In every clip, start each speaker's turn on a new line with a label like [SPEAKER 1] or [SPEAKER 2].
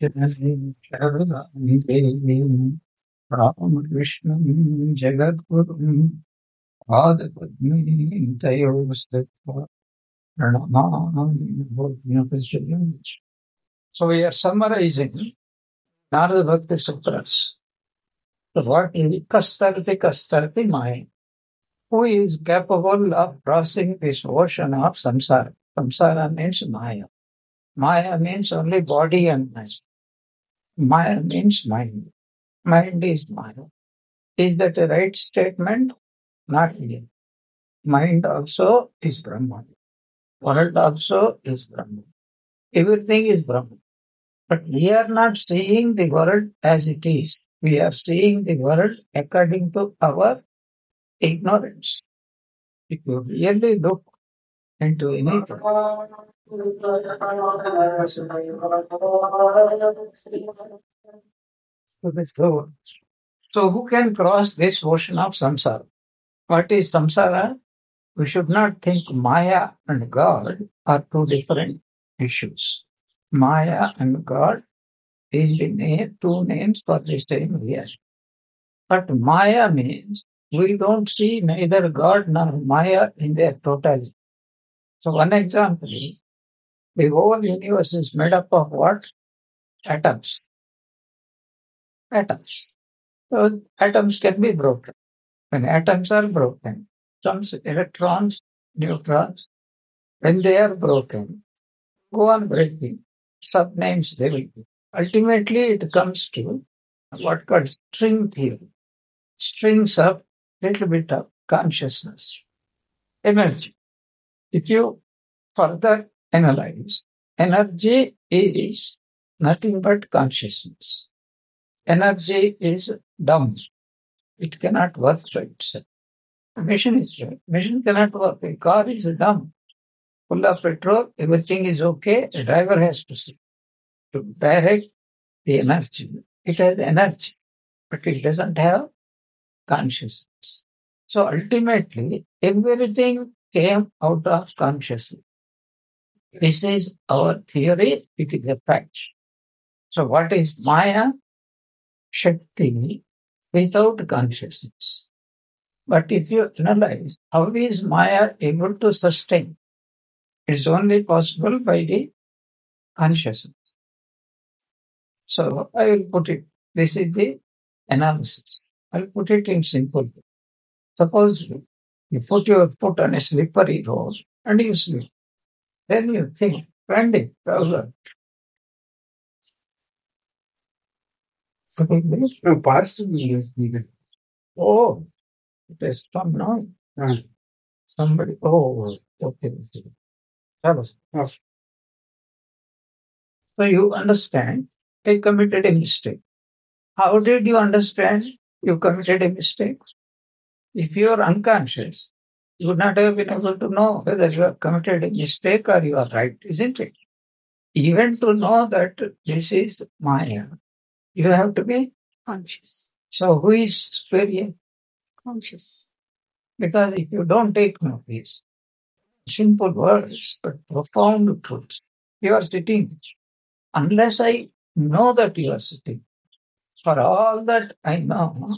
[SPEAKER 1] रामकृष्णं जगद्गुरुं पादपद्मे तयोस्तत्त्वा प्रणमामि भूभ्यः. So we are summarizing Narada Bhakti Sutras. So what is Kastarti Maya? Who is capable of crossing this ocean of samsara? Samsara means Maya. Maya means only body and mind. Maya means mind. Mind is Maya. Is that a right statement? Not really. Mind also is Brahman. World also is Brahman. Everything is Brahman. But we are not seeing the world as it is. We are seeing the world according to our ignorance. If you really look into anything, so who can cross this ocean of samsara? What is samsara? We should not think Maya and God are two different issues. Maya and God is the name, two names for the same reality. But Maya means we don't see neither God nor Maya in their totality. So one example is the whole universe is made up of what? Atoms. Atoms. So atoms can be broken. When atoms are broken, some electrons, neutrons, when they are broken, go on breaking. Subnames they will be. Ultimately, it comes to what called string theory. Strings of little bit of consciousness, energy. If you further analyze, energy is nothing but consciousness. Energy is dumb. It cannot work by itself. A machine is right. Machine cannot work. A car is dumb. Full of petrol, everything is okay. A driver has to see to direct the energy. It has energy, but it doesn't have consciousness. So ultimately, everything came out of consciousness. This is our theory. It is a fact. So what is Maya? Shakti without consciousness. But if you analyze, how is Maya able to sustain? It's only possible by the consciousness. So I will put it, this is the analysis. I'll put it in simple. Suppose you put your foot on a slippery road and you slip. Then you think, Randy, trouser.
[SPEAKER 2] No, pastor is needed.
[SPEAKER 1] Oh, it has come now. Somebody, oh, okay. Tell us.
[SPEAKER 2] Yes.
[SPEAKER 1] So you understand, they committed a mistake. How did you understand you committed a mistake? If you are unconscious, you would not have been able to know whether you have committed a mistake or you are right, isn't it? Even to know that this is Maya, you have to be
[SPEAKER 3] Conscious.
[SPEAKER 1] So who is superior?
[SPEAKER 3] Conscious.
[SPEAKER 1] Because if you don't take notice, simple words but profound truths, you are sitting. Unless I know that you are sitting, for all that I know,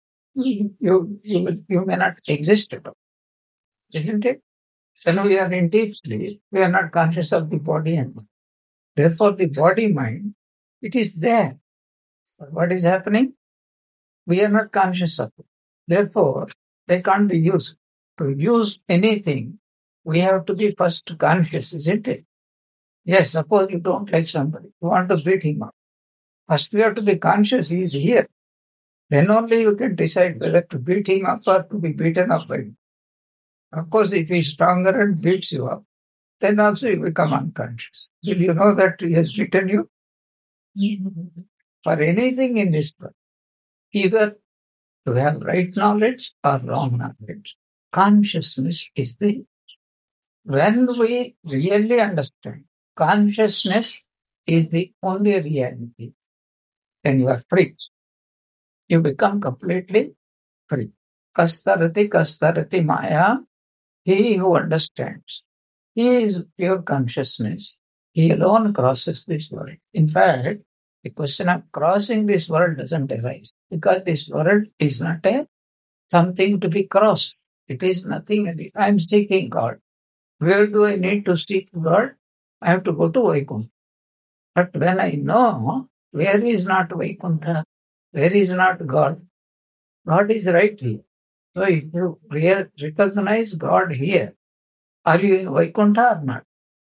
[SPEAKER 1] you may not exist at all, isn't it? When we are in deep sleep, we are not conscious of the body and mind. Therefore, the body mind, it is there. But what is happening? We are not conscious of it. Therefore, they can't be used. To use anything, we have to be first conscious, isn't it? Yes, suppose you don't like somebody, you want to beat him up. First, we have to be conscious he is here. Then only you can decide whether to beat him up or to be beaten up by him. Of course, if he is stronger and beats you up, then also you become unconscious. Will you know that he has beaten you? For anything in this world, either to have right knowledge or wrong knowledge, consciousness is the when we really understand consciousness is the only reality, then you are free. You become completely free. Kastarati Maya, he who understands. He is pure consciousness. He alone crosses this world. In fact, The question of crossing this world doesn't arise because this world is not something to be crossed. It is nothing. I am seeking God. Where do I need to seek God? I have to go to Vaikuntha. But when I know where is not Vaikuntha, where is not God, God is right here. So if you recognize God here, are you in Vaikuntha or not?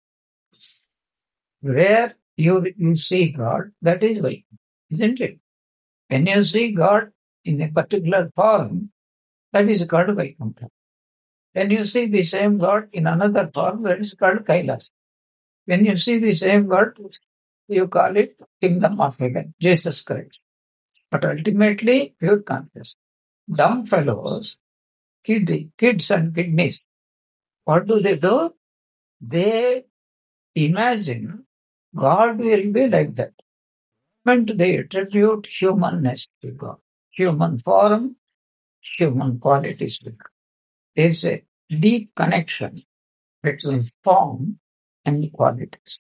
[SPEAKER 1] Where you see God, that is Vaikuntha, isn't it? When you see God in a particular form, that is called Vaikuntha. When you see the same God in another form, that is called Kailas. When you see the same God, you call it Kingdom of Heaven, Jesus Christ. But ultimately, pure consciousness. Dumb fellows, kids and kidneys, what do? They imagine God will be like that. And they attribute humanness to God, human form, human qualities to God. There is a deep connection between form and qualities.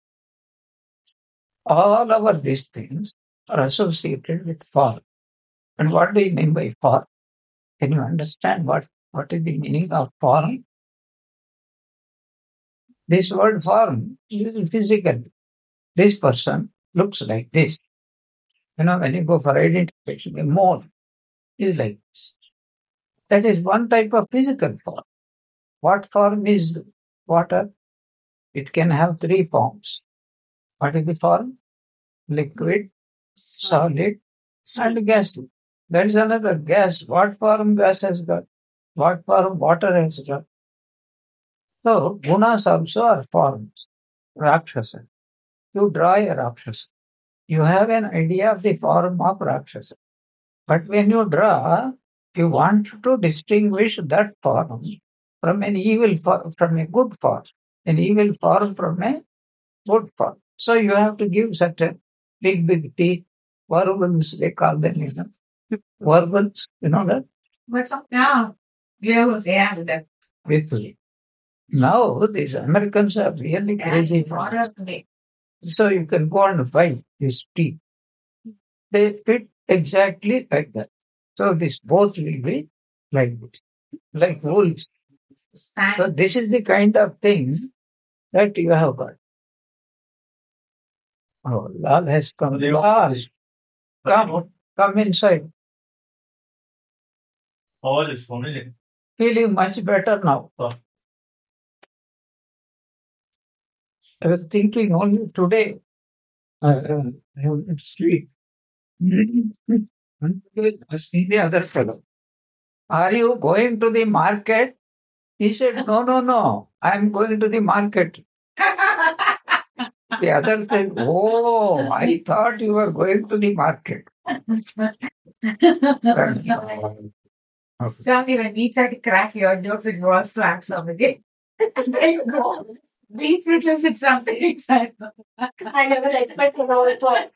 [SPEAKER 1] All over these things are associated with form. And what do you mean by form? Can you understand what is the meaning of form? This word form is physical. This person looks like this. When you go for identification, a mole is like this. That is one type of physical form. What form is water? It can have three forms. What is the form? Liquid, solid, and gas. That is another gas. What form gas has got? What form water has got? So, gunas also are forms. Rakshasa. You draw a Rakshasa. You have an idea of the form of Rakshasa. But when you draw, you want to distinguish that form from an evil form, from a good form. An evil form from a good form. So you have to give such a big teeth, verbals, they call them, verbals, you know that? What's up now? With me. Now, these Americans are really crazy for it. So you can go and buy these teeth. They fit exactly like that. So this both will be like this, like wolves. So this is the kind of things that you have got. Oh, Lal has come. Lal, come inside. Feeling much better now. I was thinking only today. I have sleep. Asking the other fellow, are you going to the market? He said, no, I'm going to the market. The other said, oh, I thought you were going to the market. Sorry, when we try to crack your jokes, it was to act somebody. We produce it something exciting. I never expected all it was.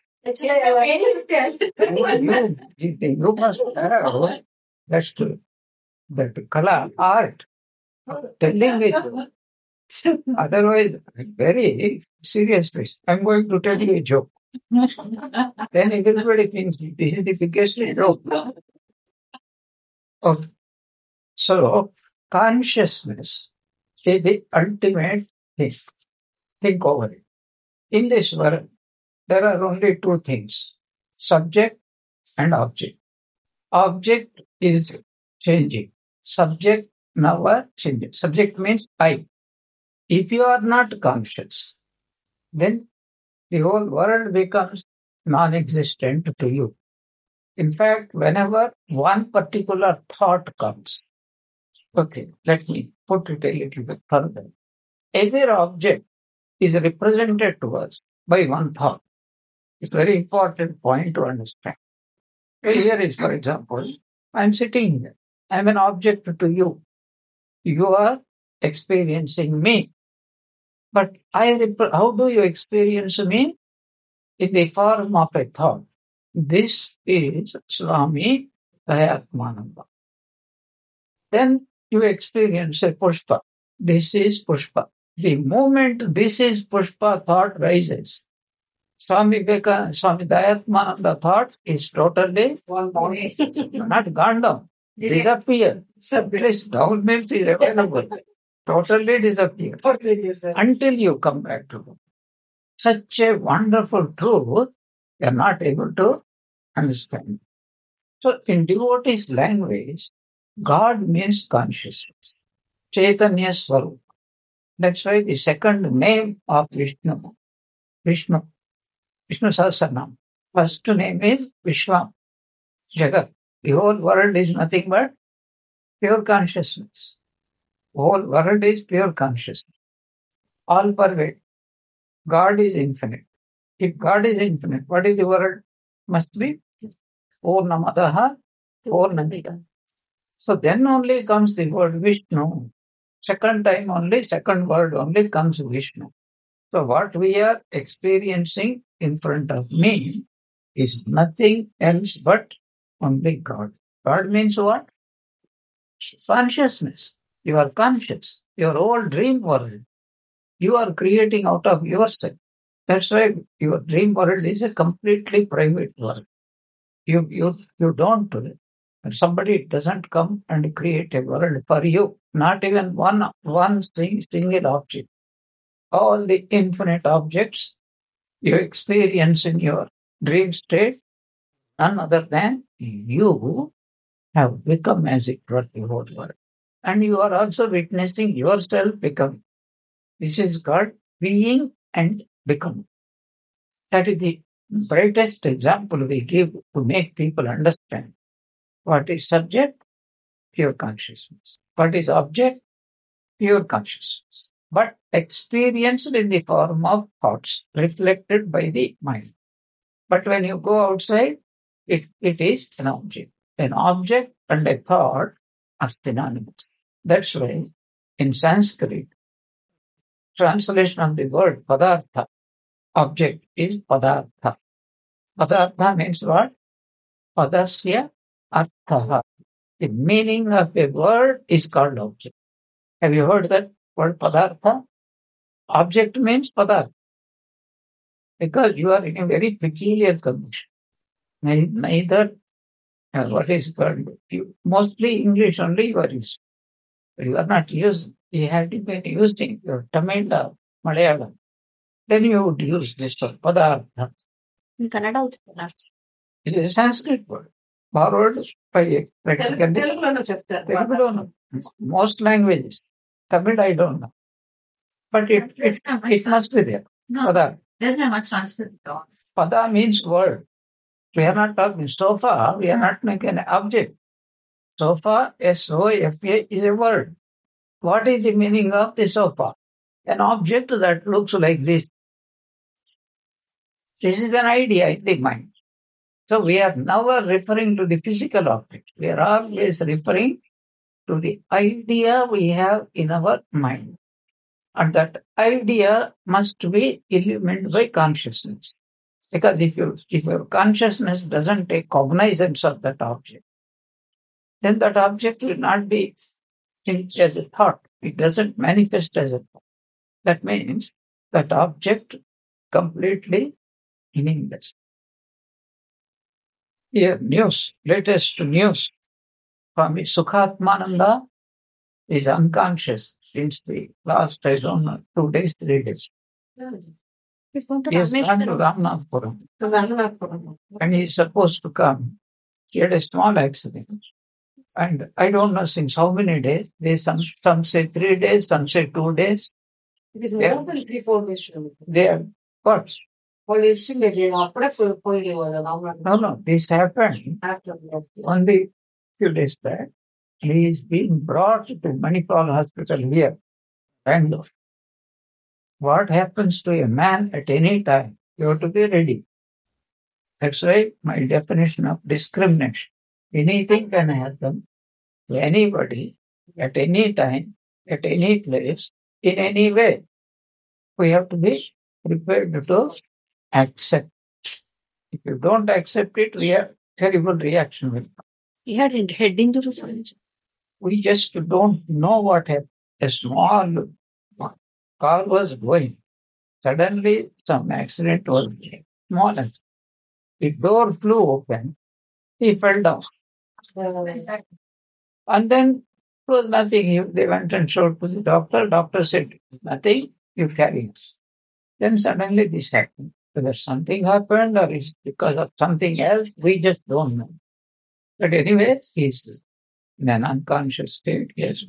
[SPEAKER 1] You must have that color, art, telling it. Otherwise, very serious face. I'm going to tell you a joke. Then everybody thinks this is the biggest joke. Okay. So, consciousness is the ultimate thing. Think over it. In this world, there are only two things, subject and object. Object is changing. Subject never changes. Subject means I. If you are not conscious, then the whole world becomes non-existent to you. In fact, whenever one particular thought comes, okay, let me put it a little bit further. Every object is represented to us by one thought. It's a very important point to understand. Here is, for example, I'm sitting here. I'm an object to you. You are experiencing me. But how do you experience me? In the form of a thought. This is Swami Dayatmananda. Then you experience a Pushpa. This is Pushpa. The moment this is Pushpa thought rises, Swami Dayatmananda thought is totally not gone down, disappear. This down means is available, totally disappear until you come back to it. Such a wonderful truth, you are not able to understand. So in devotee's language, God means consciousness, Chaitanya Swarup. That's why the second name of Vishnu Sahasranam. First name is Vishwa, Jagat. The whole world is nothing but pure consciousness. Whole world is pure consciousness. All pervade. God is infinite. If God is infinite, what is the world? Must be Purnamadaha, Purnamita. So then only comes the word Vishnu. Second time only, second word only comes Vishnu. So what we are experiencing in front of me is nothing else but only God. God means what? Consciousness. You are conscious. Your whole dream world, you are creating out of yourself. That's why your dream world is a completely private world. You don't do it. And somebody doesn't come and create a world for you. Not even one single object. All the infinite objects you experience in your dream state, none other than you have become as it were the whole world. And you are also witnessing yourself becoming. This is called being and becoming. That is the brightest example we give to make people understand what is subject, pure consciousness. What is object, pure consciousness. But experienced in the form of thoughts reflected by the mind. But when you go outside, it is an object. An object and a thought are synonymous. That's why in Sanskrit, translation of the word padartha, object is padartha. Padartha means what? Padasya arthaha. The meaning of a word is called object. Have you heard that word padartha? Object means padartha. Because you are in a very peculiar condition. Neither what is called, mostly English only you are using. You are not using, you have to be using your Tamil or Malayalam. Then you would use this word, padartha.
[SPEAKER 3] In Kannada also Kannada.
[SPEAKER 1] It is a Sanskrit word, borrowed by practically Telugulono. Most languages. Tamil I don't know. But it must be there. Pada.
[SPEAKER 3] There's not much Sanskrit at all.
[SPEAKER 1] Pada means word. We are not talking sofa, we are not making an object. Sofa, S-O-F-A, is a word. What is the meaning of the sofa? An object that looks like this. This is an idea in the mind. So we are never referring to the physical object. We are always referring to the idea we have in our mind. And that idea must be illumined by consciousness. Because if your consciousness doesn't take cognizance of that object, then that object will not be seen as a thought. It doesn't manifest as a thought. That means that object completely meaningless. Here, news, latest news from Sukhatmananda is unconscious since the last, I don't know, 2 days, 3 days.
[SPEAKER 3] He's going to
[SPEAKER 1] He has gone to
[SPEAKER 3] Rameshwaram.
[SPEAKER 1] Ramnathpuram and he is supposed to come. He had a small accident. And I don't know since how many days. Some say 3 days, some say 2 days.
[SPEAKER 3] It is more than 3-4 days.
[SPEAKER 1] They are what?
[SPEAKER 3] Police
[SPEAKER 1] No, this happened
[SPEAKER 3] after
[SPEAKER 1] only few days back. He is being brought to Manipal Hospital here, Bangalore. What happens to a man at any time? You have to be ready. That's why my definition of discrimination. Anything can happen to anybody at any time, at any place, in any way. We have to be prepared to accept. If you don't accept it, terrible reaction will come.
[SPEAKER 3] he had head injuries.
[SPEAKER 1] We just don't know what happened. A small car was going. Suddenly, some accident was there. smallest. The door flew open. He fell down. And then it was nothing. They went and showed to the doctor. Doctor said, nothing, you carry it. Then suddenly this happened. Whether something happened or it's because of something else, we just don't know. But anyway, he's in an unconscious state. Yes.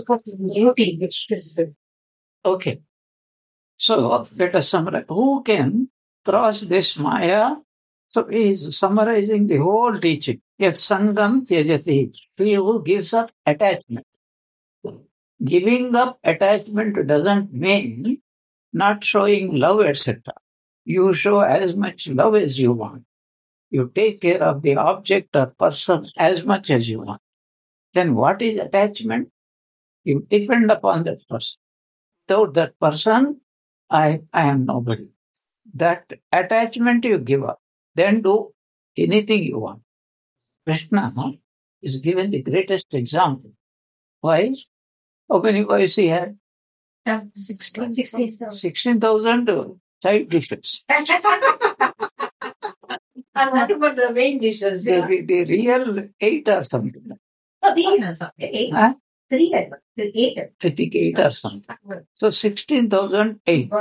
[SPEAKER 1] Okay. So let us summarize. Who can cross this Maya? So he is summarizing the whole teaching. Yet Sangam Tyajati. He who gives up attachment. Giving up attachment doesn't mean not showing love, etc. You show as much love as you want. You take care of the object or person as much as you want. Then what is attachment? You depend upon that person. Without that person, I am nobody. That attachment you give up. Then do anything you want. Krishna is given the greatest example. Why? How many wives he had? 16,000 side dishes.
[SPEAKER 3] And what about the main dishes?
[SPEAKER 1] The real 8 or something.
[SPEAKER 3] Eight.
[SPEAKER 1] Huh?
[SPEAKER 3] 3, 8.
[SPEAKER 1] I think 8 or something. So 16,008.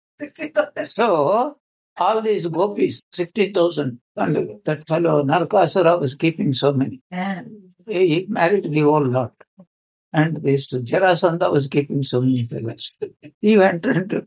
[SPEAKER 1] So all these gopis, 16,000. And that fellow Narkasura was keeping so many. He married the whole lot. And this Jarasandha was keeping so many fellows. He went into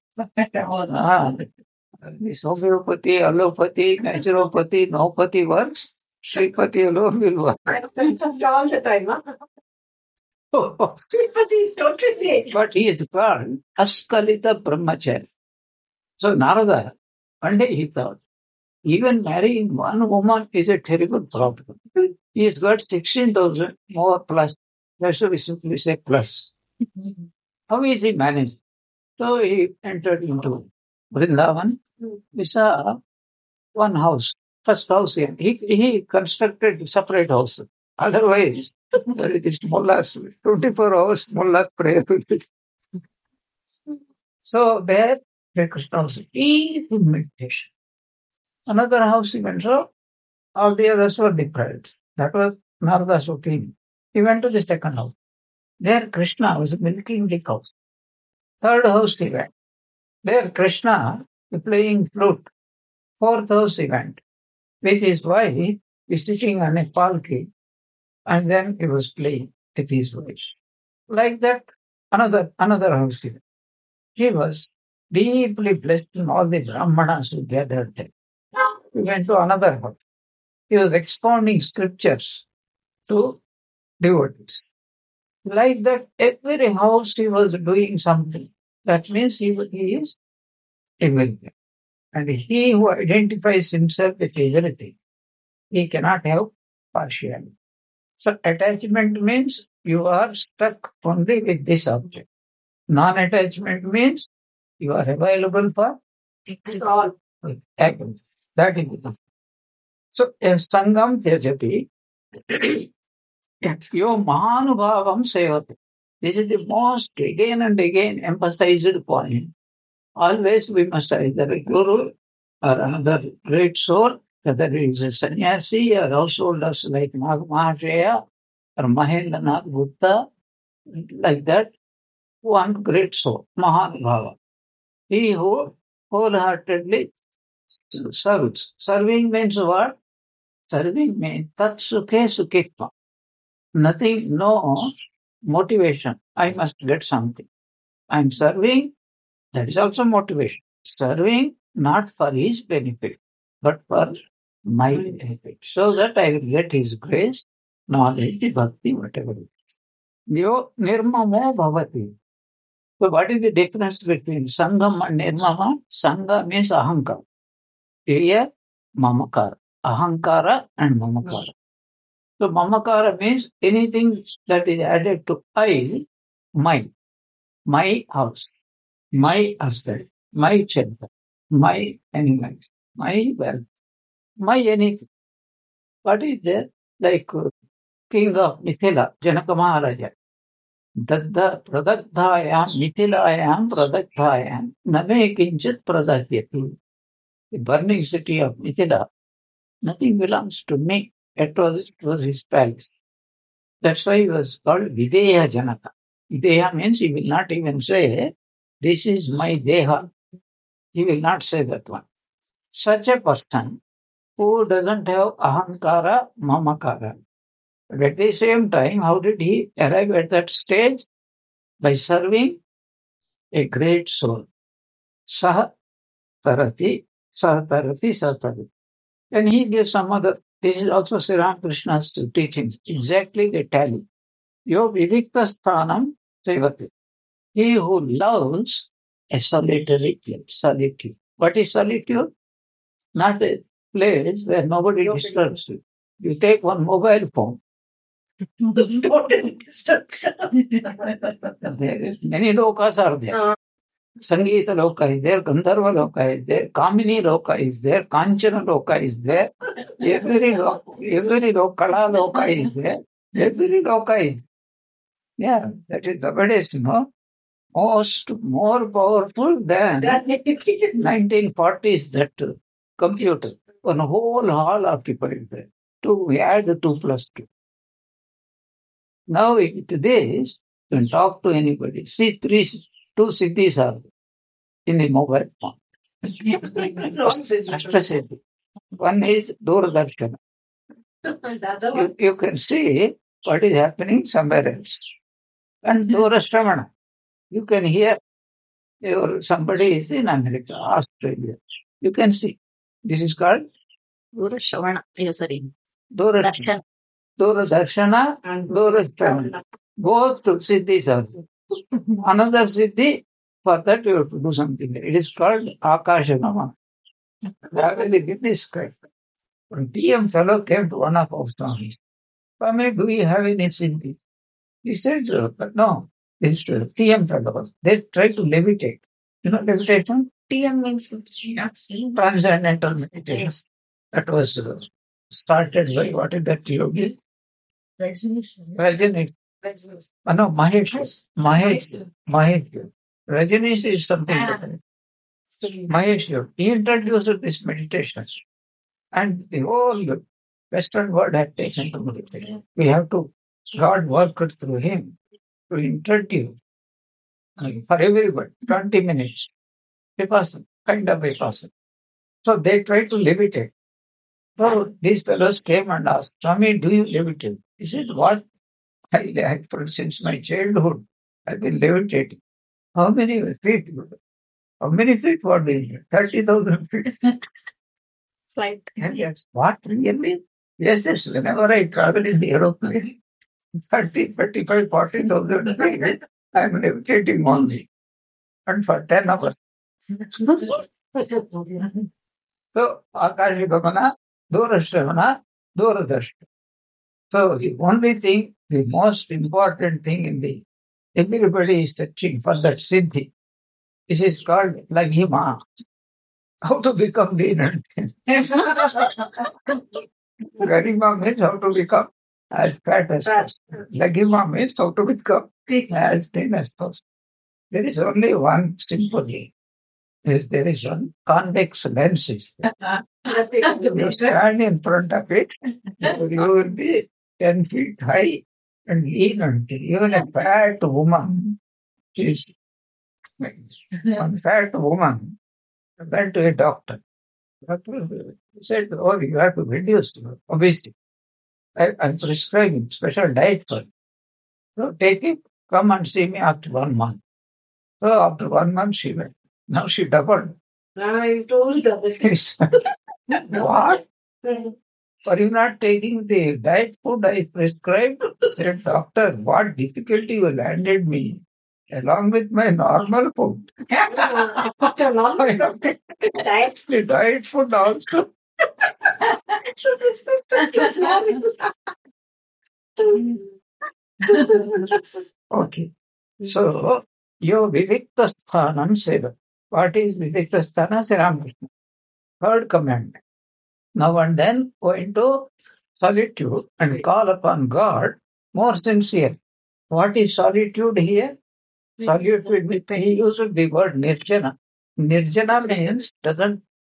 [SPEAKER 1] this homeopathy, allopathy, naturopathy, nopathy works. Shripati alone will work.
[SPEAKER 3] All the time, huh? Sripati is totally.
[SPEAKER 1] But he is called Askalita Brahmachari. So Narada, one day he thought, even marrying one woman is a terrible problem. He has got 16,000 more plus. That's why we simply say plus. How is he managed? So he entered into Vrindavan. We saw one house. First house here. He constructed separate house. Otherwise, there is this mullahs, 24 hours mullah prayer. So there, Sri Krishna was deep in meditation. Another house he went to, all the others were deprived. That was Narada's opinion. He went to the second house. There Krishna was milking the cows. Third house he went. There Krishna was playing flute. Fourth house he went. With his wife, he's sitting on a palki, and then he was playing with his wife. Like that, another house he went. He was deeply blessed in all the Brahmanas who gathered there. He went to another house. He was expounding scriptures to devotees. Like that, every house he was doing something. That means he is everything. And he who identifies himself with everything, he cannot have partiality. So attachment means you are stuck only with this object. Non-attachment means you are available for all. That is it. So Sangam Tyajati, Yo Mahanubhavam Sevate. This is the most again and again emphasized point. Always we must either a guru or another great soul, whether it is a sannyasi or householders like Mahashaya or Mahendranath Gupta, like that, one great soul, Mahanubhava. He who wholeheartedly serves. Serving means what? Serving means tat sukhe sukhitva. Nothing, no motivation. I must get something. I'm serving, that is also motivation. Serving not for his benefit, but for my benefit. So that I will get his grace, knowledge, bhakti, whatever it is. Yo nirmamo bhavati. So what is the difference between Sangam and Nirmama? Sangha means ahankara. Here, mamakara. Ahankara and mamakara. So mamakara means anything that is added to I, my house, my husband, my children, my animals, my wealth, my anything. What is there? Like king of Mithila, Janaka Maharaja. Daddha pradagdhayam mithilayam pradagdhayam name kinchit pradadyati. the burning city of Mithila, nothing belongs to me. It was his palace. That's why he was called Videha Janaka. Videha means he will not even say, this is my Deha. He will not say that one. Such a person who doesn't have ahankara, mamakara. But at the same time, how did he arrive at that stage? By serving a great soul. Saha tarati, saha tarati, saha tarati. Then he gives some other, this is also Sri Ramakrishna's teachings. Exactly they tally. Yo vivikta sthanam sevati. He who loves a solitary place, solitude. What is solitude? Not a place where nobody disturbs you. You take one mobile phone. Many lokas are there. Sangeeta Loka is there, Gandharva Loka is there, Kamini Loka is there, Kanchana Loka is there, every Loka, Kala Loka is there, every Loka is. Yeah, that is the best, more powerful than 1940s that computer. One whole hall occupied there. We add 2 plus 2. Now with this, you can talk to anybody. See, 2 cities are in the mobile phone. Ashtrasiddhi. One is Doordarshan. You can see what is happening somewhere else. And Doorashramana. You can hear somebody is in America, Australia. You can see. This is called
[SPEAKER 3] Durashravana. Sorry.
[SPEAKER 1] Doorashramana. Doordarshana and Doorashramana. Both siddhis are there. Another siddhi, for that you have to do something. It is called Akashanama. Really, this kind. When T.M. fellow came to one of our Swamis, Swami, do you have any siddhi? He said, no. This T.M. fellows, they try to levitate. You know levitation?
[SPEAKER 3] TM means not seen.
[SPEAKER 1] Transcendental meditation. That was started by, what is that yogi? Rajanish. No, Mahesh. Rajanish is something different. Mahesh, he introduced this meditation. And the whole Western world had taken to meditation. We have to, God worked through him to introduce for everybody, 20 minutes. Vipassana, kind of Vipassana. So they tried to levitate. So these fellows came and asked, Swami, do you levitate? He said, what? Since my childhood, I've been levitating. How many feet? How many feet? What is it? 30,000 feet.
[SPEAKER 3] Flight.
[SPEAKER 1] And yes, what really? Yes, whenever I travel in the aeroplane, 30, 35, 40,000 feet, I'm levitating only. And for 10 hours. So, Akashigamana, Durashravana, Doordarshana. So, the only thing, the most important thing everybody is searching for that siddhi. This is called Laghima. How to become lean and thin. Laghima means how to become as fat as possible. Laghima means how to become as thin as possible. There is only one simple way. There is one convex lens. You stand in front of it, you will be 10 feet high and lean and thin. Even a fat woman, one fat woman went to a doctor. Doctor said, oh, you have to reduce your obesity. I'm prescribing special diet for you. So take it, come and see me after 1 month. So after 1 month she went. Now she doubled.
[SPEAKER 3] I told them.
[SPEAKER 1] What? Are you not taking the diet food I prescribed? Said doctor, what difficulty you landed me along with my normal food. The diet food also. Okay. So, your Vivikta Sthanam Seva. What is Vivikta Sthana? Sri Ramakrishna. Third commandment. Now and then go into solitude and call upon God more sincere. What is solitude here? Solitude, he used the word nirjana. Nirjana means doesn't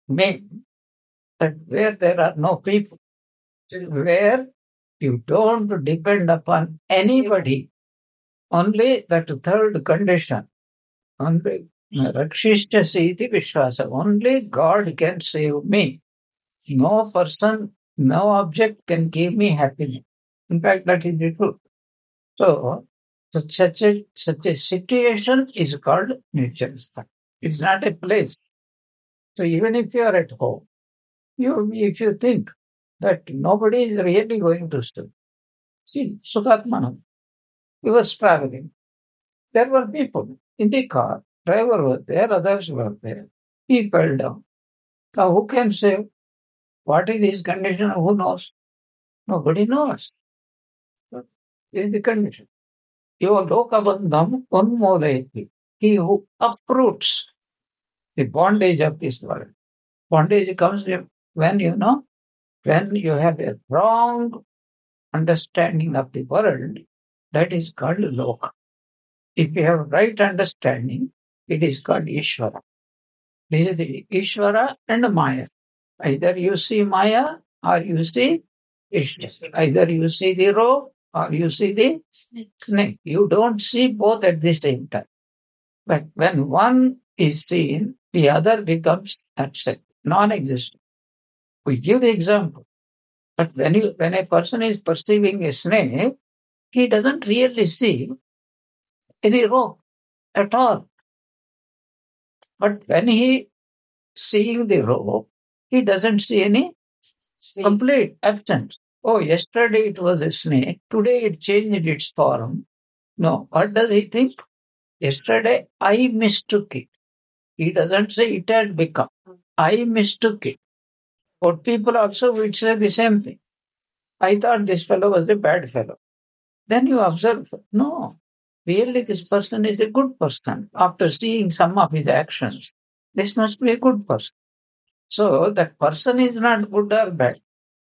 [SPEAKER 1] mean that where there are no people, where you don't depend upon anybody, only that third condition, only Rakshishya iti Vishwasa, only God can save me. No person, no object can give me happiness. In fact, that is the truth. So, such a situation is called Nityavastha. It's not a place. So even if you are at home, if you think that nobody is really going to stay. See, Sukatmanam, he was traveling. There were people in the car. Driver was there, others were there. He fell down. Now who can say what is his condition? Who knows? Nobody knows. This is the condition. Your lokabandham unmolayati. He who uproots the bondage of this world. Bondage comes when when you have a wrong understanding of the world, that is called loka. If you have right understanding, it is called Ishvara. This is the Ishvara and Maya. Either you see Maya or you see Ishvara. Either you see the rope or you see the snake. You don't see both at the same time. But when one is seen, the other becomes absent, non-existent. We give the example. But when a person is perceiving a snake, he doesn't really see any rope at all. But when he seeing the rope, he doesn't see any complete absence. Oh, yesterday it was a snake. Today it changed its form. No, what does he think? Yesterday I mistook it. He doesn't say it had become. I mistook it. But people also would say the same thing. I thought this fellow was a bad fellow. Then you observe, no, really this person is a good person. After seeing some of his actions, this must be a good person. So that person is not good or bad.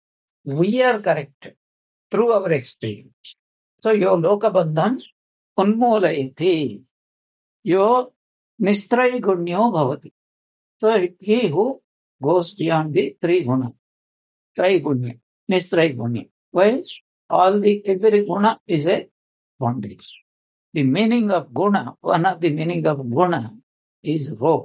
[SPEAKER 1] We are corrected through our experience. So your lokabandham unmolayati. Your nistray gunyo bhavati. So he who goes beyond the three guna. Traigunya. Nistray gunya. Why? Every guna is a bondage. The meaning of guna, one of the meaning of guna is raw.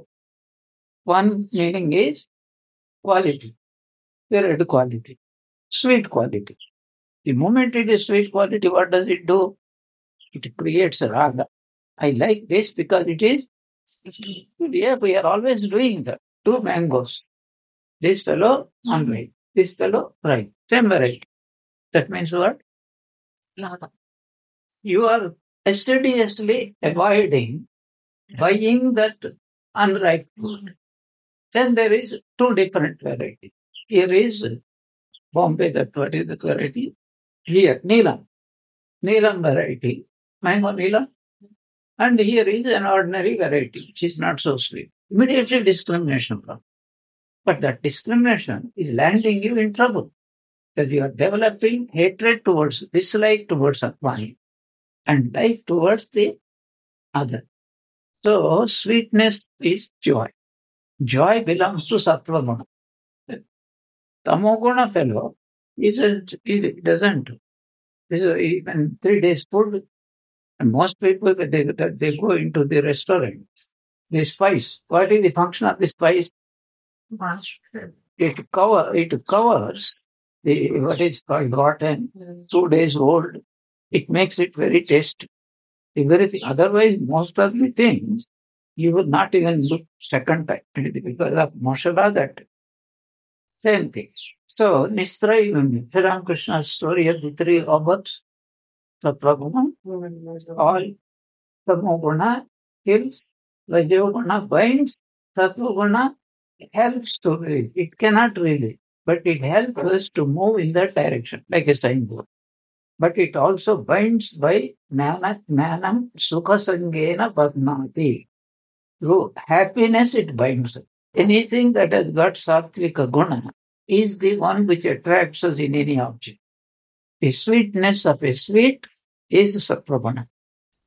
[SPEAKER 1] One meaning is quality, period quality, sweet quality. The moment it is sweet quality, what does it do? It creates a raga. I like this because it is. Yeah, we are always doing that. Two mangoes. This fellow unripe. This fellow ripe. Same variety. That means what? Raga. You are assiduously avoiding buying that unripe fruit. Then there is two different varieties. Here is Bombay, that what is the variety? Here, Neelam. Neelam variety. Mango Neelam. And here is an ordinary variety, which is not so sweet. Immediately discrimination comes. But that discrimination is landing you in trouble. Because you are developing hatred towards, dislike towards one, and like towards the other. So sweetness is joy. Joy belongs to Sattva Guna. Tamoguna fellow he doesn't. Even 3 days food, and most people they go into the restaurant. The spice. What is the function of the spice? It covers the what is called rotten, 2 days old. It makes it very tasty. Everything. Otherwise, most of the things you will not even look second time because of masala. That same thing. So Nistray, Ram Krishna's story of the three robots, Sattva-guna, all Tamoguna kills, Rajoguna binds, Sattva-guna helps to release. It cannot release, but it helps us to move in that direction, like a signboard. But it also binds by Jnanam Sukha Sangena Padmati. Through happiness it binds. Anything that has got Sattvika Guna is the one which attracts us in any object. The sweetness of a sweet is Sattva-guna.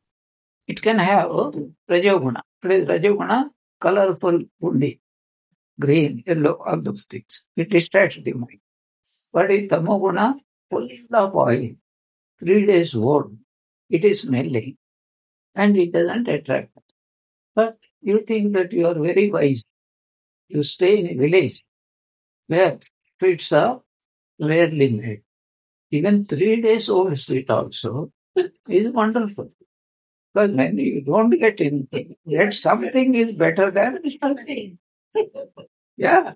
[SPEAKER 1] It can have Rajoguna. Rajoguna, colorful bundi. green, yellow, all those things. It distracts the mind. But in Tamoguna, full of oil, 3 days old, it is smelling and it doesn't attract. But you think that you are very wise. You stay in a village where sweets are rarely made. Even 3 days old sweet also is wonderful. Because when you don't get anything, yet something is better than nothing. Yeah.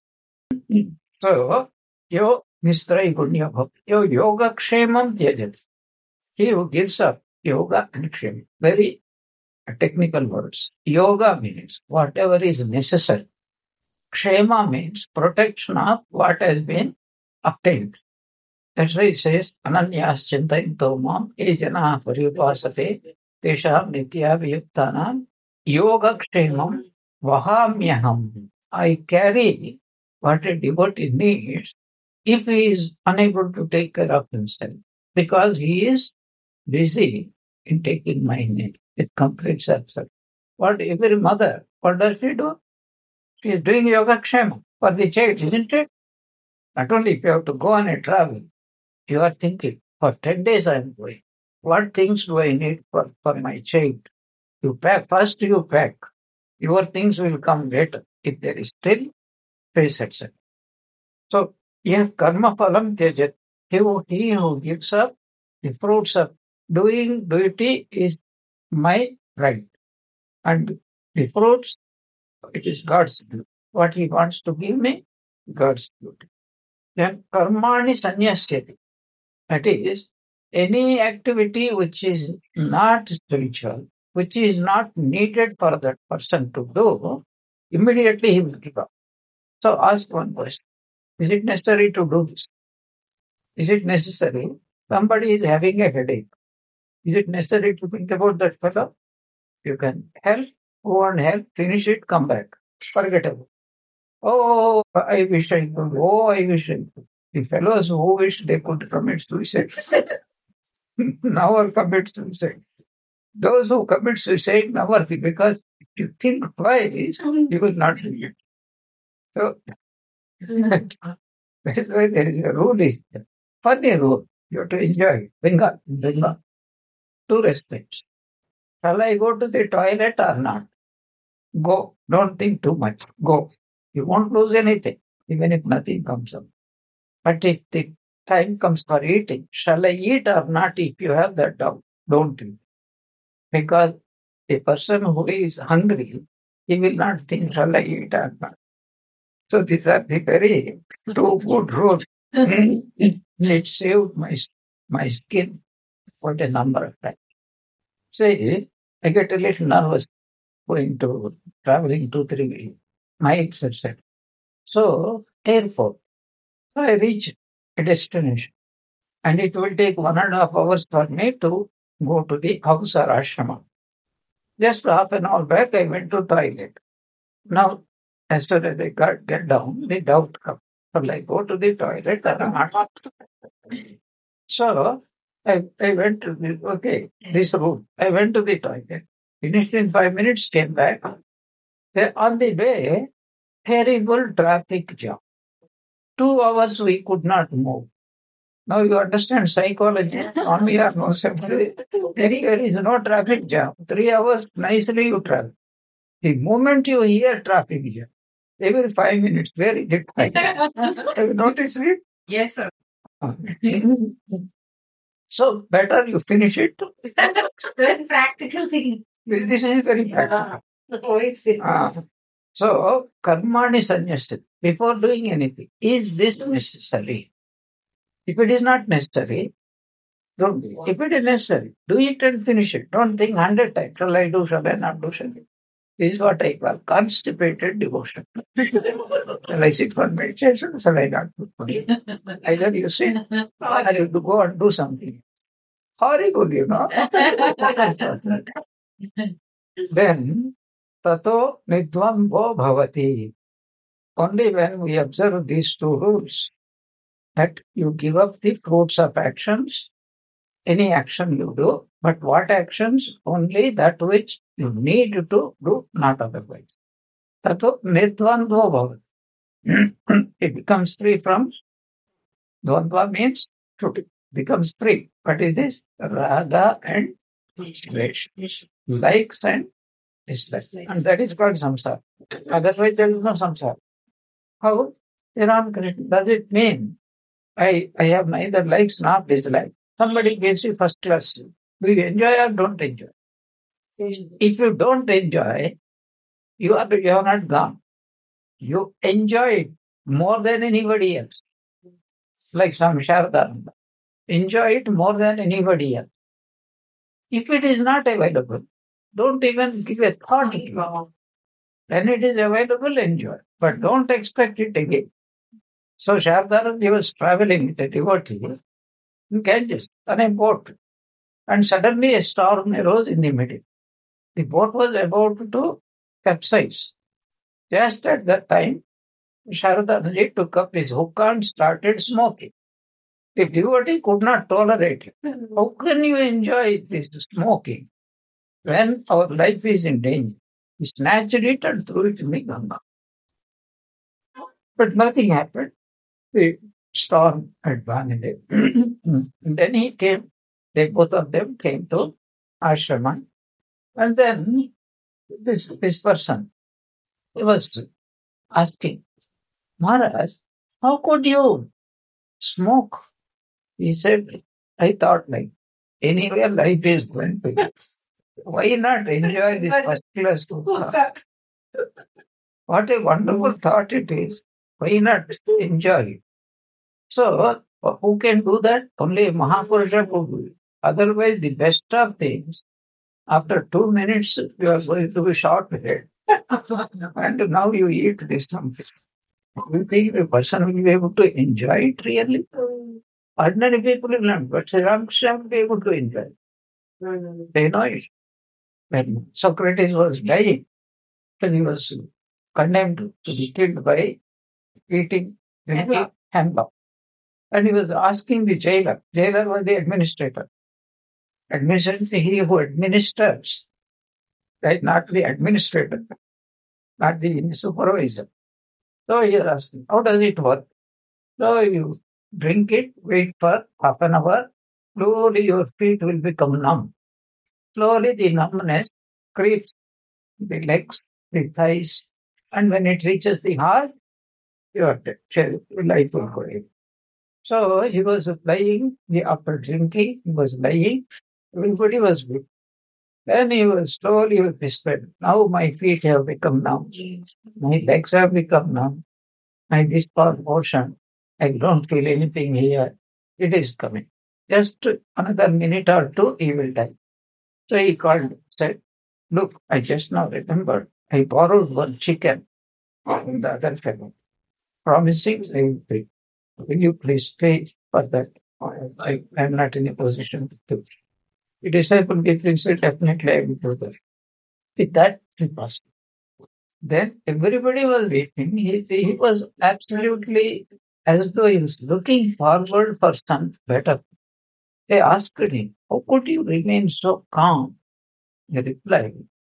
[SPEAKER 1] So, yo Mistrai Gunya Bhakti, yo Yoga Kshemam Tyajat. He who gives up yoga and kshema. Very technical words. Yoga means whatever is necessary. Kshema means protection of what has been obtained. That's why it says, Ananyas Chintayanto Mam, E Jana Paripasate, Tesha Nitya Viyuktanam, Yoga Kshemam, Vahamyaham. I carry what a devotee needs if he is unable to take care of himself, because he is busy in taking my name with complete self-service. What every mother, what does she do? She is doing yoga kshema for the child, isn't it? Not only if you have to go on a travel, you are thinking, for 10 days I am going. What things do I need for my child? You pack, first you pack. Your things will come later. If there is still space, etc. So, if karma phalam tyajat, he who gives up the fruits of doing duty is my right. And the fruits, it is God's duty. What he wants to give me, God's duty. Then karmani sannyasati. That is, any activity which is not spiritual, which is not needed for that person to do, immediately he will give up. So ask one question. Is it necessary to do this? Is it necessary? Somebody is having a headache. Is it necessary to think about that fellow? You can help, go and help, finish it, come back. Forget about it. Oh, I wish I could. Oh, I wish I could. The fellows who wish they could commit suicide never commit suicide. Those who commit suicide never think, because if you think twice, you will not do it. So that's why there is a rule, is there. Funny rule. You have to enjoy it. Bring on. Two respects. Shall I go to the toilet or not? Go. Don't think too much. Go. You won't lose anything, even if nothing comes up. But if the time comes for eating, shall I eat or not? If you have that doubt, don't eat. Because a person who is hungry, he will not think, shall I eat or not? So these are the very two good rules. It saved my skin quite a number of times. Say, I get a little nervous going to traveling 2-3 miles, etc. So, airport. So I reach a destination, and it will take 1.5 hours for me to go to the house or ashrama. Just half an hour back, I went to toilet. Now, as soon as I get down, the doubt comes. Will I go to the toilet or not? So I went to this room. I went to the toilet. Finished in 5 minutes, came back. On the way, terrible traffic jam. 2 hours we could not move. Now you understand psychology. On we are no separate. There is no traffic jam. 3 hours nicely you travel. The moment you hear traffic jam, every 5 minutes, where is it? Have you noticed it?
[SPEAKER 3] Yes, sir.
[SPEAKER 1] So better you finish it.
[SPEAKER 3] Very practical thing.
[SPEAKER 1] This is very practical. So karmani sannyasati. Before doing anything, is this necessary? If it is not necessary, don't do it. If it is necessary, do it and finish it. Don't think 100 times. Shall I do? Shall I not do? Shall I? This is what I call constipated devotion. Shall I sit for meditation? Shall I not do? Either you sit or you go and do something. Horrible, you know. Then, tato nidvambo bhavati. Only when we observe these two rules, that you give up the fruits of actions, any action you do, but what actions? Only that which you need to do, not otherwise. Tato nidvambo bhavati. it becomes free from dvandva means truth. Becomes free. What is this? Raga and dvesh. Likes and dislikes. And that is called samsara. Otherwise, there is no samsara. How? Iran Krishna, does it mean I have neither likes nor dislikes? Somebody gives you first class. Do you enjoy or don't enjoy? If you don't enjoy, you have not gone. You enjoy it more than anybody else. Like some Shardananda. Enjoy it more than anybody else. If it is not available, don't even give a thought to it. When it is available, enjoy. But don't expect it again. So Shardananda was traveling with a devotee in Ganges on a boat. And suddenly a storm arose in the middle. The boat was about to capsize. Just at that time, Shardananda took up his hookah and started smoking. The devotee could not tolerate it. How can you enjoy this smoking when our life is in danger? He snatched it and threw it in the Ganga. But nothing happened. The storm had gone away. Then he came, both of them came to ashram. And then this person, he was asking, Maharaj, how could you smoke? He said, I thought like, anyway life is going to be. Why not enjoy this first class hookah? What a wonderful thought it is. Why not enjoy it? So, who can do that? Only a Mahapurusha could do it. Otherwise, the best of things, after 2 minutes, you are going to be short head. And now you eat this something. You think a person will be able to enjoy it really? Ordinary people will not, but Sri Ramakrishna will be able to enjoy it. They know it. When Socrates was dying, when he was condemned to be killed by eating hemlock. And he was asking the jailer. Jailer was the administrator. Administrator, he who administers, right? Not the administrator, not the supervisor. So he is asking, how does it work? So you drink it, wait for half an hour, slowly your feet will become numb. Slowly the numbness creeps the legs, the thighs, and when it reaches the heart, your life will go in. So he was lying, after drinking, he was lying, everybody was weak. Then he was slowly whispered, now my feet have become numb, my legs have become numb, my this portion, I don't feel anything here, it is coming. Just another minute or two, he will die. So he called, said, look, I just now remembered, I borrowed one chicken from the other fellow, promising I will pay. Will you please pay for that? I am not in a position to. The disciple gave said, definitely I will do that. With that, he passed. Then everybody was waiting. He was absolutely as though he was looking forward for some better. They asked him, how could you remain so calm? He replied,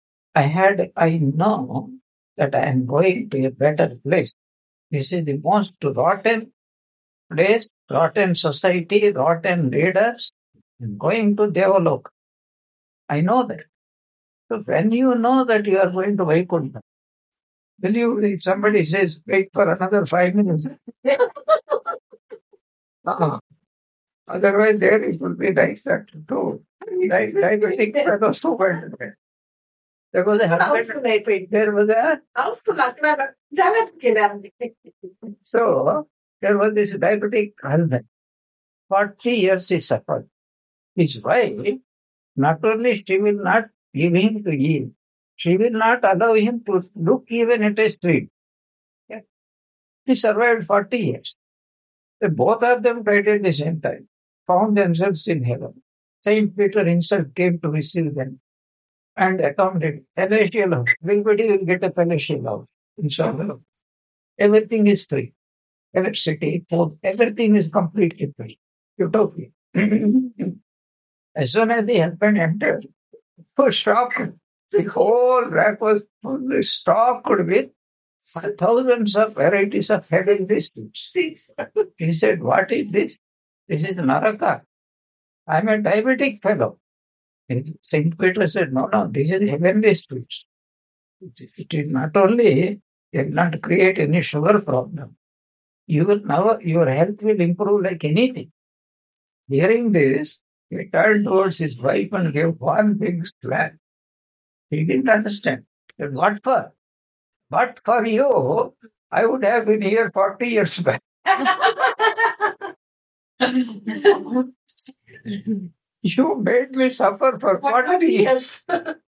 [SPEAKER 1] I know that I am going to a better place. This is the most rotten place, rotten society, rotten leaders. I'm going to Devaloka. I know that. So when you know that you are going to Vaikuntha, will you, if somebody says, wait for another 5 minutes? Otherwise, there it will be like that too. Diabetic fellows who went there. There was a husband, there was a. So, there was this diabetic husband. 40 years he suffered. His wife, not only she will not give him to eat, she will not allow him to look even at a street. He survived 40 years. So both of them died at the same time, found themselves in heaven. Saint Peter himself came to receive them and accommodated. Celestial house. Everybody will get a celestial house. Inshallah. Everything is free. Electricity, food, everything is completely free. Utopia. As soon as the husband entered, so shocked. The whole rack was fully stocked with thousands of varieties of heavenly sweets. He said, what is this? This is Naraka. I'm a diabetic fellow. Saint Peter said, no, this is heavenly sweets. It is not only, it will not create any sugar problem. You will now, your health will improve like anything. Hearing this, he turned towards his wife and gave one big slap. He didn't understand. He said, what for? But for you, I would have been here 40 years back. You made me suffer for 40 years.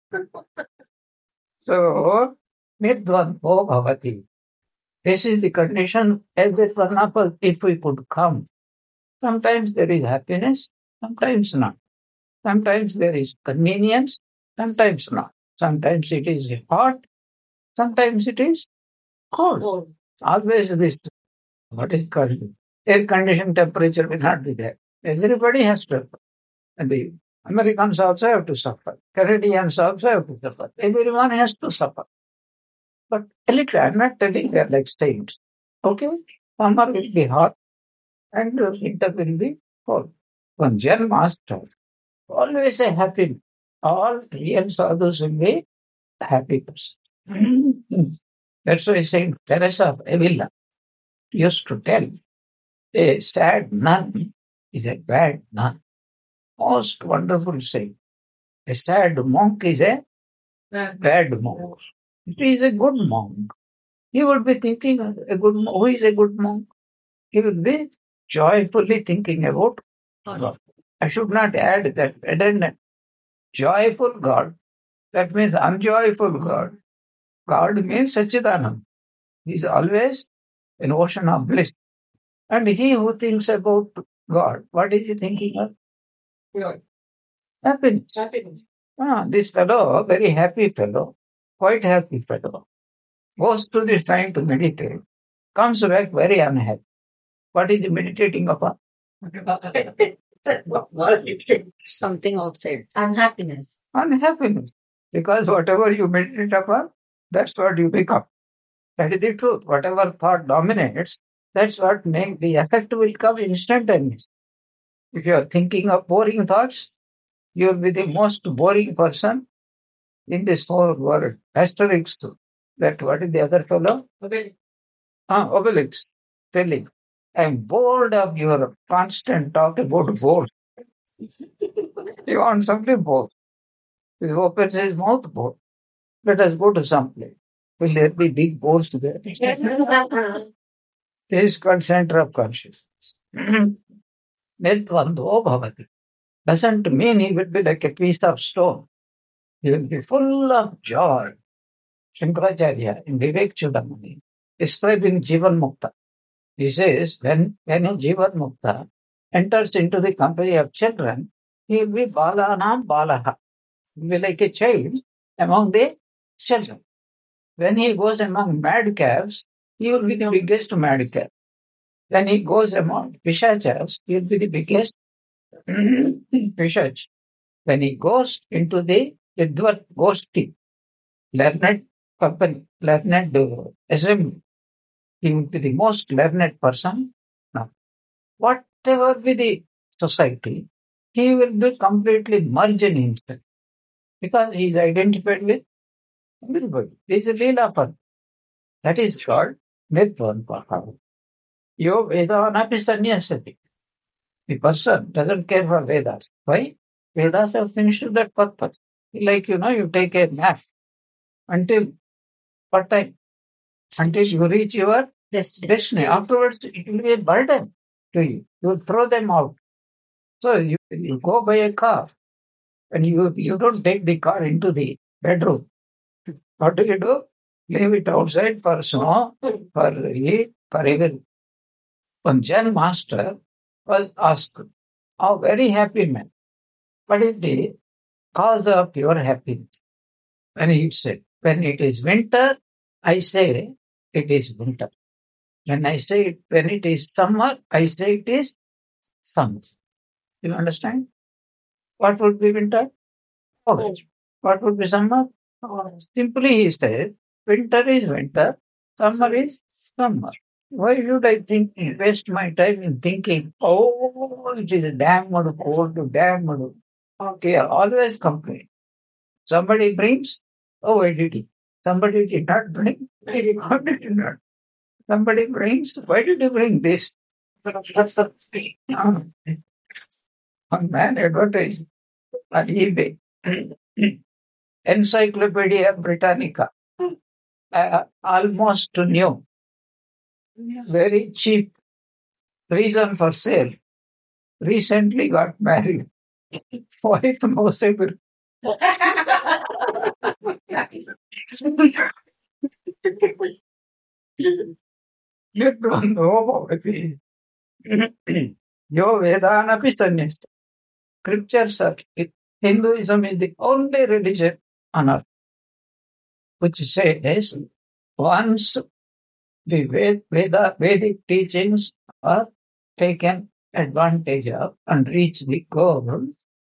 [SPEAKER 1] So, Nidvanto Bhavati. This is the condition every one of us, if we could come. Sometimes there is happiness, sometimes not. Sometimes there is convenience, sometimes not. Sometimes it is hot, sometimes it is cold. Always this, what is called, air conditioned temperature will not be there. Everybody has to. And the Americans also have to suffer. Canadians also have to suffer. Everyone has to suffer. But I'm not telling they are like saints. Okay? Summer will be hot and winter will be cold. One Zen master, always a happy. All real sadhus will be happy person. That's why Saint Teresa of Avila used to tell, a sad nun is a bad nun. Most wonderful saying. A sad monk is a bad monk. It is a good monk. He would be thinking, who is a good monk? He will be joyfully thinking about God. I should not add that addendum. Joyful God. That means unjoyful God. God means Sachidanand. He is always an ocean of bliss. And he who thinks about God, what is he thinking of? Happiness. This fellow, very happy fellow, quite happy fellow, goes to this time to meditate, comes back very unhappy. What is he meditating upon?
[SPEAKER 3] Something outside. Unhappiness.
[SPEAKER 1] Unhappiness. Because whatever you meditate upon, that's what you become. That is the truth. Whatever thought dominates, that's what makes the effect will come instantaneous. If you are thinking of boring thoughts, you will be the most boring person in this whole world. Asterix, that what is the other fellow? Obelix, telling, I'm bored of your constant talk about board. He wants something bored. He opens his mouth bored. Let us go to some place. Will there be big boards there? This is called center of consciousness. Nitvando bhavati. Doesn't mean he will be like a piece of stone. He will be full of joy. Shankaracharya in Vivek Chudamani describing Jivan Mukta. He says when a Jivan Mukta enters into the company of children, he will be Balanam Balaha. He will be like a child among the children. When he goes among madcaps, he will be the biggest madcap. When he goes among Pishachas, he will be the biggest Pishach. When he goes into the Vidvat Goshti, learned company, learned assembly, he will be the most learned person. Now, whatever be the society, he will be completely merged in himself because he is identified with everybody. This is Leela Pan. That is called Nirvan Paha. Yo Vedanapi Sanyasati. The person doesn't care for Vedas. Why? Vedas have finished that purpose. Like, you take a nap until what time? Until you reach your destiny. Afterwards, it will be a burden to you. You will throw them out. So you go buy a car and you don't take the car into the bedroom. What do? Leave it outside for snow, for heat, for everything. One Zen master was asked, a very happy man, what is the cause of your happiness? And he said, when it is winter, I say it is winter. When when it is summer, I say it is summer. You understand? What would be winter? Orange. What would be summer? Orange. Simply he says, winter is winter, Summer is summer. Why should I waste my time in thinking, oh, it is damn cold, damn okay, always complain. Somebody brings, oh, I did it. Somebody did not bring, I did not. Somebody brings, why did you bring this? That's the thing. One man advertised on eBay. Encyclopedia Britannica. Almost new. Very cheap. Reason for sale. Recently got married. Wife knows everything. You don't know about it. Yo Vedanapi Sanyasta. Scriptures are Hinduism is the only religion on earth which says once the Vedic teachings are taken advantage of and reach the goal,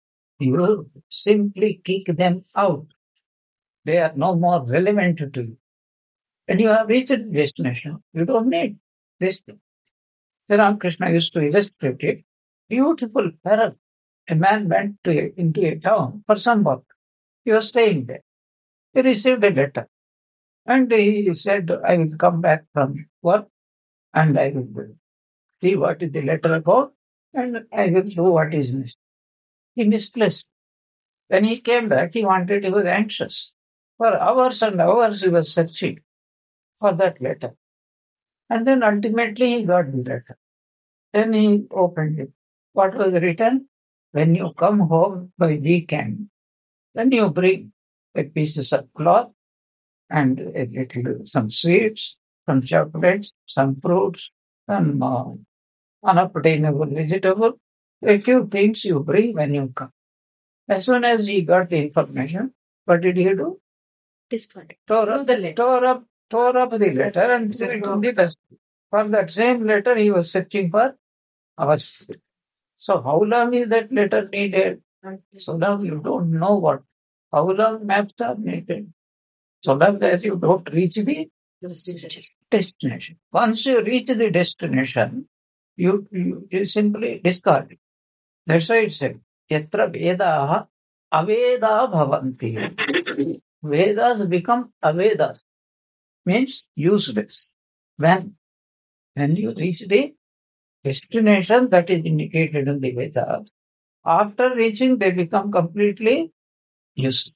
[SPEAKER 1] you simply kick them out. They are no more relevant to you. And you have reached the destination. You don't need this thing. Sri Ramakrishna used to illustrate it. Beautiful parable. A man went into a town for some work. He was staying there. He received a letter. And he said, I will come back from work and I will see what is the letter about and I will do what is necessary. He misplaced. When he came back, he was anxious. For hours and hours he was searching for that letter. And then ultimately he got the letter. Then he opened it. What was written? When you come home by weekend, then you bring a pieces of cloth and some sweets, some chocolates, some fruits, some unobtainable vegetable. A few things you bring when you come. As soon as he got the information, what did he do?
[SPEAKER 3] Discarded.
[SPEAKER 1] Tore up the letter and threw it in the dustbin. For that same letter, he was searching for hours. So how long is that letter needed? So long you don't know how long maps are needed. So long as you don't reach the destination. Once you reach the destination, you simply discard it. That's why it said, Yatra Vedaha Aveda Bhavanti. Vedas become Avedas. Means useless. When you reach the destination that is indicated in the Vedas, after reaching they become completely useless.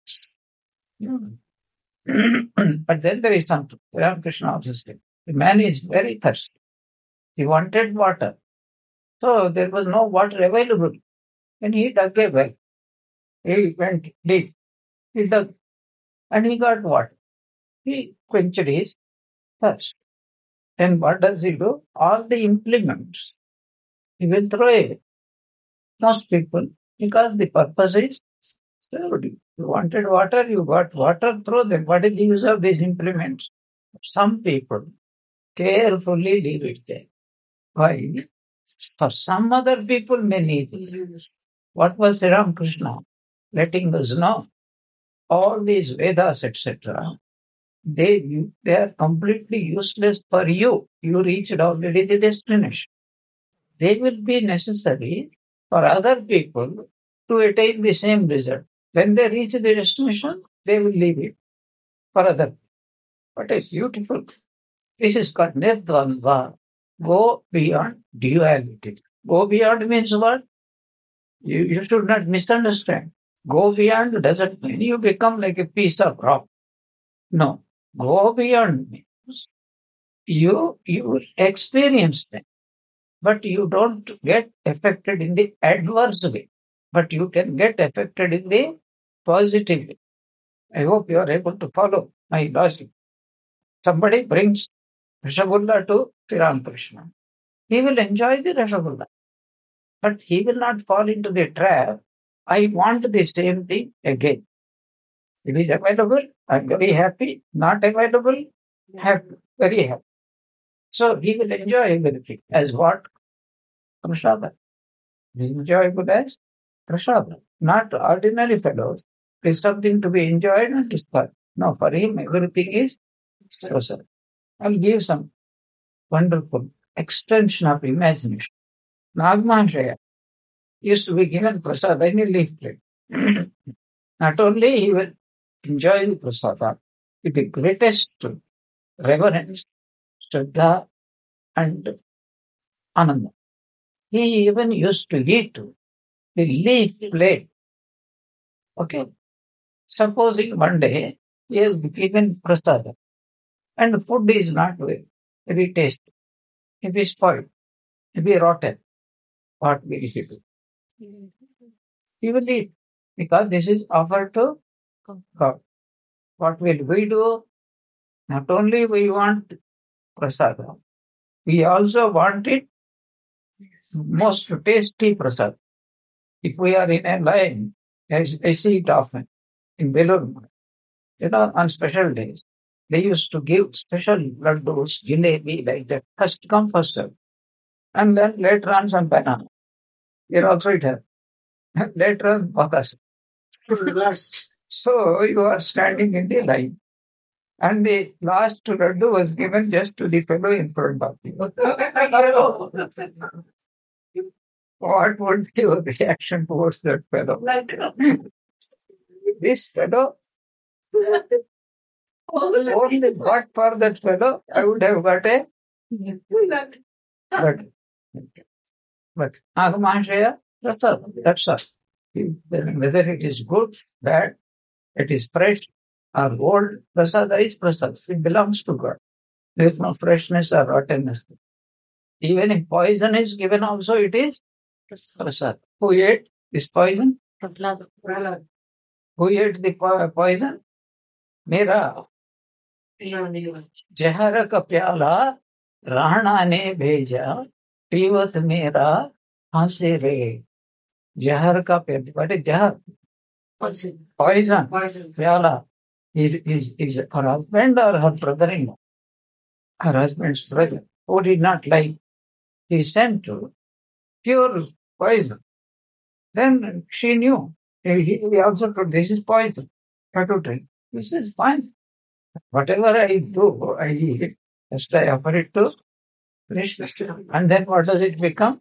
[SPEAKER 1] But then there is something. Ramakrishna also said, the man is very thirsty. He wanted water. So there was no water available. And he dug a well. He went deep. He dug. And he got water. He quenched his thirst. Then what does he do? All the implements he will throw away. Most people, because the purpose is served. You wanted water, you got water, throw them. What is the use of these implements? Some people carefully leave it there. Why? For some other people may need it. What was Sri Ramakrishna letting us know? All these Vedas, etc., they are completely useless for you. You reached already the destination. They will be necessary for other people to attain the same result. When they reach the destination, they will leave it for other people. What a beautiful. This is called Nirdvandva. Go beyond duality. Go beyond means what? You should not misunderstand. Go beyond doesn't mean you become like a piece of rock. No. Go beyond means you experience them, but you don't get affected in the adverse way. But you can get affected in the positive way. I hope you are able to follow my logic. Somebody brings Rashagulla to Sri Ramakrishna. He will enjoy the Rashagulla, but he will not fall into the trap. I want the same thing again. It is available. I'm very happy. Not available. Happy. Very happy. So he will enjoy everything as what? Prasada. It is enjoyable as prasada. Not ordinary fellows. It is something to be enjoyed and destroyed. No, for him everything is prasada. I'll give some wonderful extension of imagination. Nagmanjaya used to be given prasad any leaf plate. Not only he will enjoy the prasada with the greatest reverence, shraddha, and ananda. He even used to eat the leaf plate. Okay. Supposing one day he has given prasada and the food is not very tasty. It will spoiled. It will be rotten. What will he do? He will eat because this is offered to God. What will we do? Not only we want prasada, we also want it most tasty prasad. If we are in a line, I see it often in Belur, on special days, they used to give special laddus, jalebi like that. First come, first serve. And then later on some banana. Here also it has. Later on batas. So you are standing in the line. And the last laddu was given just to the fellow in front of you. What would be your reaction towards that fellow? This fellow, only but for that fellow, I would have got a but Nagamahashaya, that's all. Whether it is good, bad, it is fresh or old, prasada is prasada. It belongs to God. There is no freshness or rottenness. Even if poison is given also, it is prasad. Who ate this poison? Who ate the poison? Mera जहर का प्याला राणा ने भेजा पीवत मेरा हंसे रे जहर का प्याला what is जहर poison प्याला is her husband or her brother-in-law, her husband's brother who did not like, he sent to pure poison. Then she knew, he also told, this is poison, have to drink. This is fine. Whatever I do, I eat. First I offer it to Krishna. And then what does it become?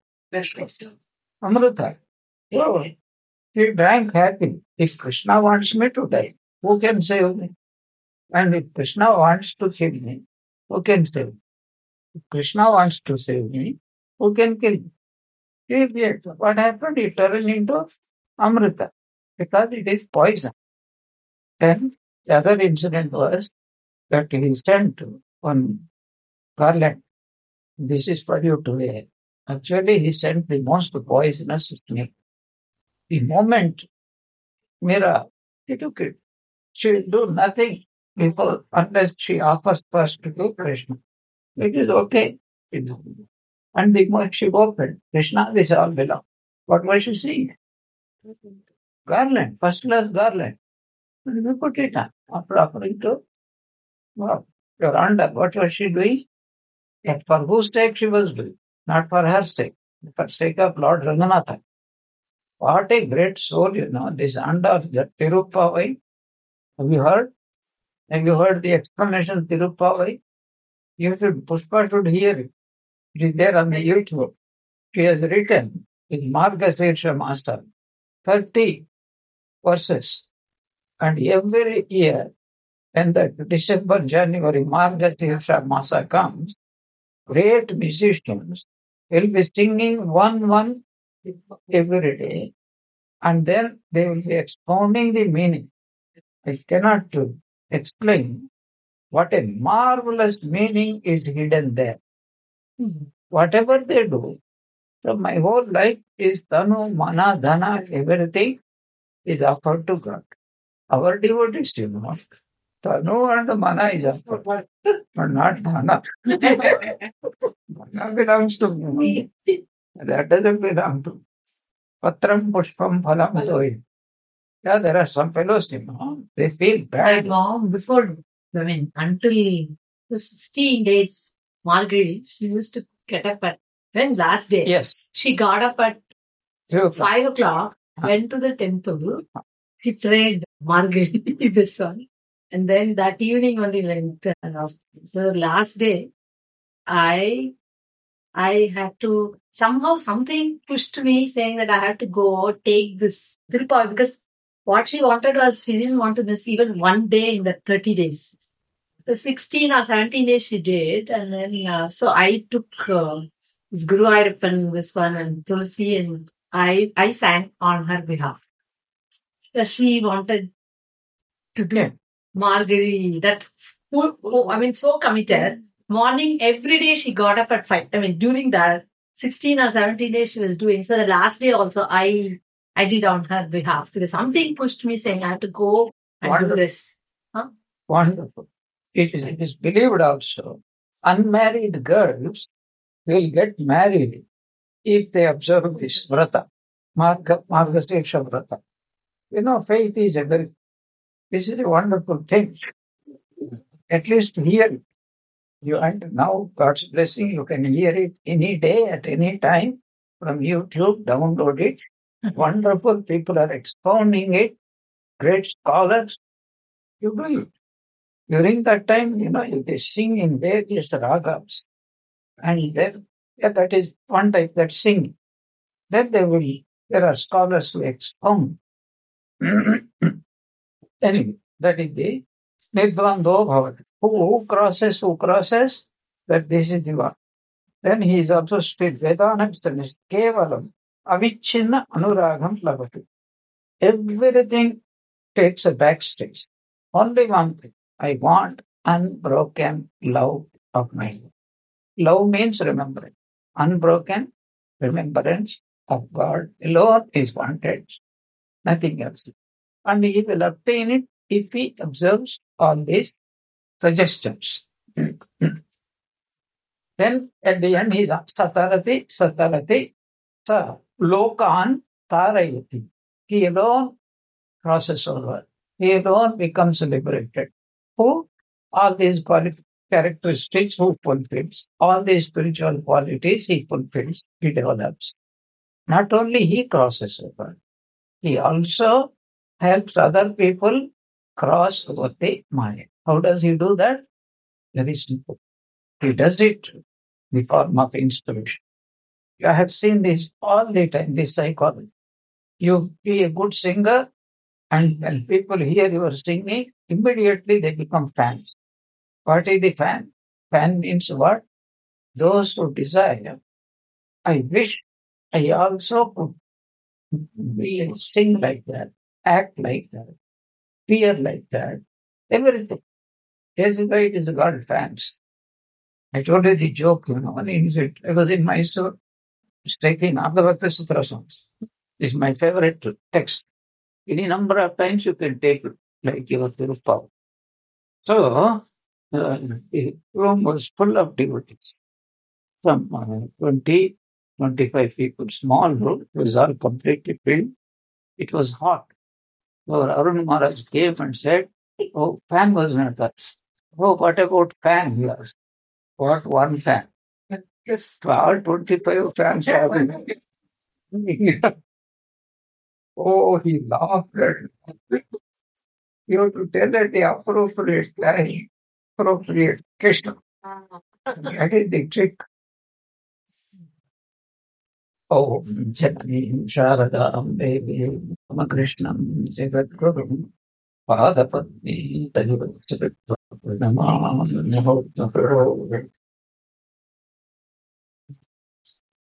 [SPEAKER 1] Amrita. So, he drank happily. If Krishna wants me to die, who can save me? And if Krishna wants to kill me, who can save me? If Krishna wants to save me, who can kill me? What happened? He turned into Amrita because it is poison. Then the other incident was that he sent one garland. This is for you to wear. Actually, he sent the most poisonous snake. The moment Mira, he took it. She will do nothing before unless she offers first to Krishna. It is okay. And the moment she opened, Krishna, this all belong. What was she seeing? Garland, first class garland. And we put it on after offering to your under. What was she doing? And for whose sake she was doing? Not for her sake, for sake of Lord Ranganatha. What a great soul, this under the Tirupavai. Have you heard? Have you heard the explanation of Tirupavai? Pushpa should hear it. It is there on the YouTube. She has written in Margashirsha Master 30 verses. And every year, when the December, January, Margashirsha Masa comes, great musicians will be singing one every day, and then they will be expounding the meaning. I cannot explain what a marvelous meaning is hidden there. Whatever they do, so my whole life is Tanu, Mana, Dhana, everything is offered to God. Our devotees, Tanu and Mana is offered, but not Dhana. Dhana belongs to me. That doesn't belong to Patram Pushpam Phalam Toy. Yeah, there are some fellows, they feel
[SPEAKER 3] My
[SPEAKER 1] bad.
[SPEAKER 3] mom, before, until the 16 days, Margaret, she used to get up at, when last day,
[SPEAKER 1] Yes.
[SPEAKER 3] she got up at 5 o'clock, went to the temple, she prayed Margaret this one, And then that evening only went to an hospital. So last day, I had to somehow something pushed me saying that I had to go take this willpower because what she wanted was she didn't want to miss even one day in the 30 days. The 16 or 17 days she did, and then so I took this Guru Ayyappan, this one, and Tulsi, and I sang on her behalf. Because she wanted to do
[SPEAKER 1] Yeah.
[SPEAKER 3] Margari, that I mean, so committed. Morning, every day she got up at 5. I mean, during that 16 or 17 days she was doing. So the last day also I did on her behalf because something pushed me saying I have to go and do
[SPEAKER 1] Wonderful.
[SPEAKER 3] this. Huh?
[SPEAKER 1] Wonderful. It is believed also. Unmarried girls will get married if they observe this vrata, Margasesha vrata. You know, faith is this is a wonderful thing. At least hear it. You and now God's blessing, you can hear it any day at any time from YouTube, download it. Wonderful people are expounding it, great scholars. You do it. During that time, you know, they sing in various ragas. And then that is one type that sing. Then there are scholars who expound. Anyway, that is the Nidvando Bhavat. Who crosses, that this is the one. Then he is also split Vedanam is Kevalam Avichinna Anuragam Lavati. Everything takes a backstage. Only one thing. I want unbroken love of my Lord. Love means remembrance. Unbroken remembrance of God alone is wanted, nothing else. And he will obtain it if he observes all these suggestions. Then at the end he is satarati, sa lokan tarayati. He alone crosses over. He alone becomes liberated. Who? All these characteristics who fulfills, all these spiritual qualities he fulfills, he develops. Not only he crosses over, he also helps other people cross over the Maya. How does he do that? Very simple. He does it in the form of inspiration. I have seen this all the time, this psychology. You be a good singer, and when people hear your singing, immediately they become fans. What is the fan? Fan means what? Those who desire. I wish I also could sing like that, act like that, fear like that, everything. This is why it is called fans. I told you the joke, one incident. I was in Mysore, taking Abhavakta Sutra songs. This is my favorite text. Any number of times you can take it, like your Tiruppavu. So, the room was full of devotees. Some 20, 25 people, small room, it was all completely filled. It was hot. So Arun Maharaj came and said, oh, fan was not that. Oh, what about fan? He asked. What one fan? Yes, 12, 25 fans are there. Oh, he laughed at it. You have to tell at the appropriate time, appropriate question. That is the trick. Oh, Janani Sharadam Devi Ramakrishnam Jagadgurum Padapatni Tajuvatsaritva Pranamam Namo